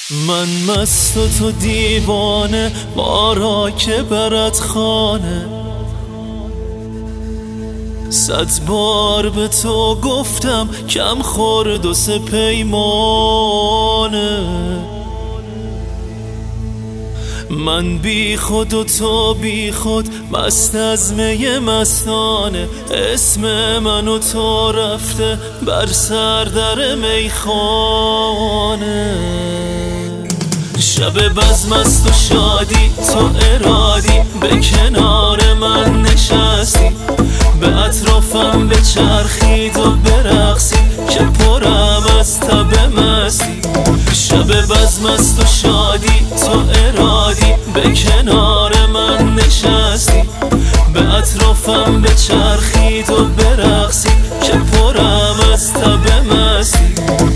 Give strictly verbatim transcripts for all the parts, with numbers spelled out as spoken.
من مست و تو دیوانه، ما را که برد خانه. صد بار به تو گفتم کم خورد و سه پیمانه. من بی خود و تو بی خود، مست از می مستانه. اسم من و تو رفته بر سر در میخانه. شب بزم است و شادی، تو ارادی به کنار من نشستی. به اطرافم بچرخید و برقصی که پرم از تب مستی. شب بزم است و شادی، تو ارادی به کنار من نشستی. به اطرافم بچرخید و برقصی که پرم از تب مستی.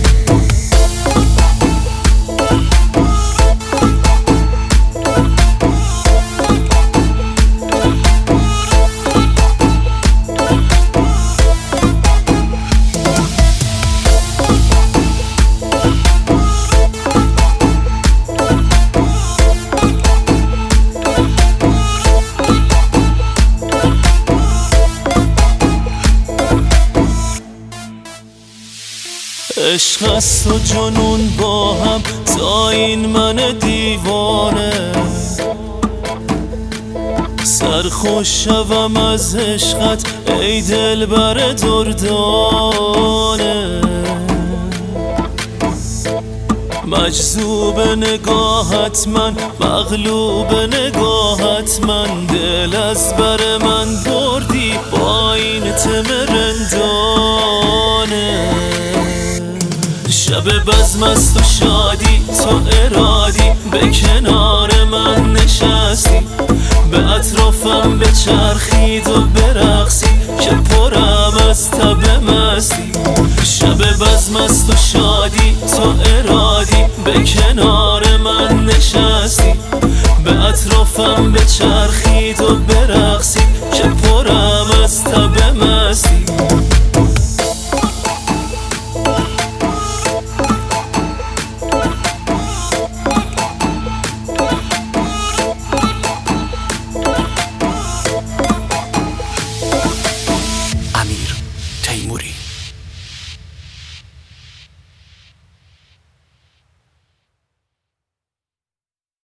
عشق است و جنون با هم تا این من دیوانه. سرخوش شوم از عشقت ای دلبر دردانه. مجذوب نگاهت من، مغلوب نگاهت من. دل از بر من بردی با این تم رندانه. شب بزم است و شادی، تو ارادی به کنار من نشستی. به اطرافم بچرخید و برقصی که پرم از تب مستی. شب بزم است و شادی، تو ارادی به کنار